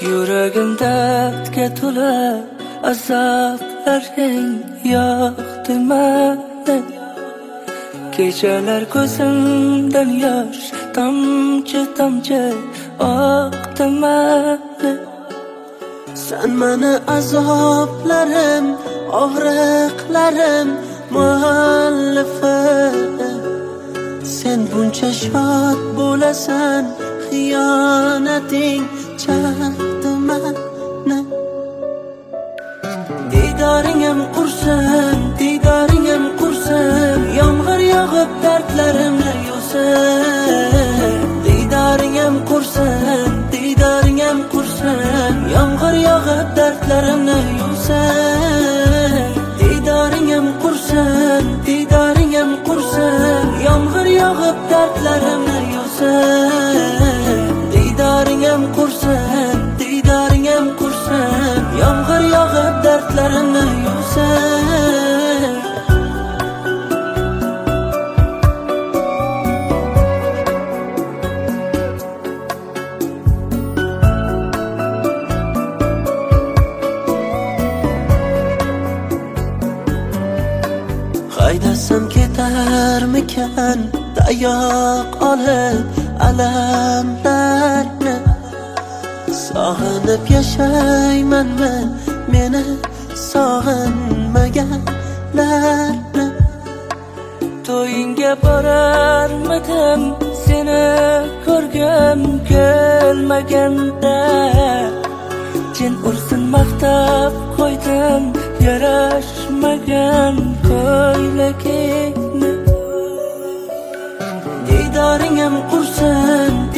Yuragim dardga to'la, azoblaring yoqdi meni. Kechalar ko'zimdan yosh tomchi oqdi meni. Sen meni azoblarim, og'riqlarim muallifi. Sen buncha shod bo'lasan, xiyonating chaqdi meni. Didoringim qursin, didoringim qursin, yomg'ir yog'ib dardlarimni yuvsin. Didoringim qursin, didoringim qursin, yomg'ir yog'ib dardlarimni yuvsin. Didoringim qursin, didoringim qursin, yomg'ir yog'ib dardlarimni yuvsin. Didoringim qursin, didoringim qursin, yomg'ir yog'ib dardlarimni yuvsin. Haydasam ketarmikan tayoq olib alamlarni. Sog'inib yashaymanmi meni sog'inmaganlarni. To'yingga borarmidim seni ko'rgim kelmaganda. Jin ursin maqtab qo'ydim yarashmagan ko'ylagingni. Didoringim qursin,